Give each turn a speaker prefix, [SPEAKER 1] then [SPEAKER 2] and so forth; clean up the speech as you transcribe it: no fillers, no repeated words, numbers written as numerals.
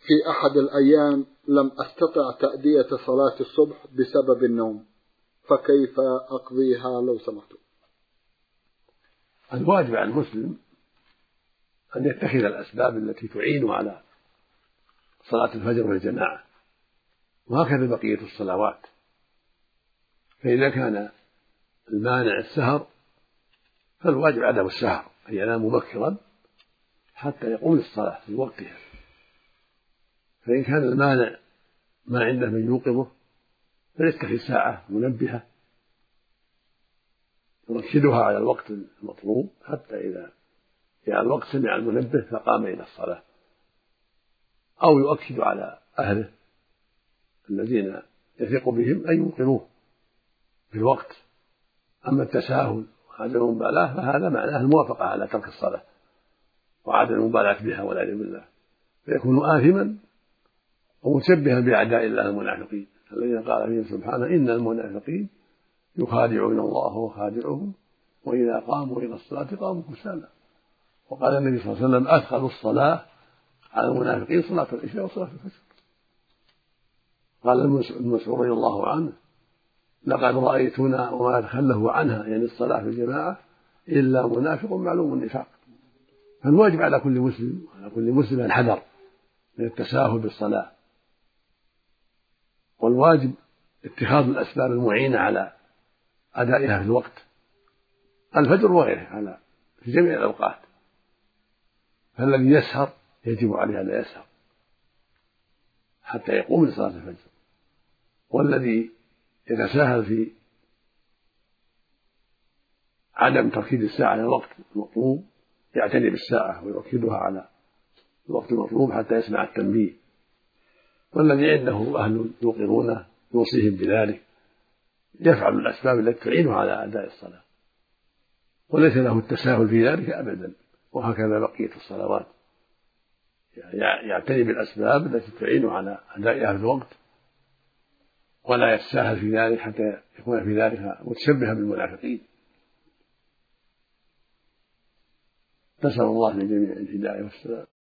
[SPEAKER 1] في أحد الأيام لم أستطع تأدية صلاة الصبح بسبب النوم، فكيف أقضيها لو سمحتم؟
[SPEAKER 2] الواجب على المسلم أن يتخذ الأسباب التي تعين على صلاة الفجر والجماعة، وهكذا بقية الصلوات. فإذا كان المانع السهر فالواجب عدم السهر، أن ينام مبكرا حتى يقوم للصلاة في وقتها. فإن كان المانع ما عنده من يوقظه فيتخذ ساعة منبهة يرشدها على الوقت المطلوب، حتى إذا جاء الوقت سمع المنبه فقام إلى الصلاة، أو يؤكد على أهله الذين يثق بهم أن يوقظوه في الوقت. أما التساهل وعدم المبالاة فهذا معناه الموافقة على ترك الصلاة وعدم المبالاة بها والعياذ بالله، فيكون آثما ومشبها بأعداء الله المنافقين الذين قال فيهم سبحانه: إن المنافقين يخادعون الله وهو خادعهم وإذا قاموا إلى الصلاة قاموا كسالى. وقال النبي صلى الله عليه وسلم: أدخل الصلاة على المنافقين صلاة العشاء وصلاة الفجر. قال المسعود رضي الله عنه: لقد رأيتنا وما أدخله عنها، يعني الصلاة في الجماعة، إلا منافق معلوم النفاق. فالواجب على كل مسلم وعلى كل مسلم الحذر من التساهل بالصلاة، والواجب اتخاذ الأسباب المعينة على أدائها في الوقت، الفجر وغيره في جميع الأوقات. فالذي يسهر يجب عليه أن يسهر حتى يقوم لصلاة الفجر، والذي يتساهل في عدم تركيز الساعة على الوقت المطلوب يعتني بالساعة ويركزها على الوقت المطلوب حتى يسمع التنبيه، والذي عنده أهل يوقظونه يوصيهم بذلك يفعل الأسباب التي تعينه على أداء الصلاة، وليس له التساهل في ذلك أبدا. وهكذا بقية الصلوات، يعتني بالأسباب التي تعينه على أدائها في الوقت، ولا يتساهل في ذلك حتى يكون في ذلك متشبها بالمنافقين. نسأل الله للجميع الهداية والسلام.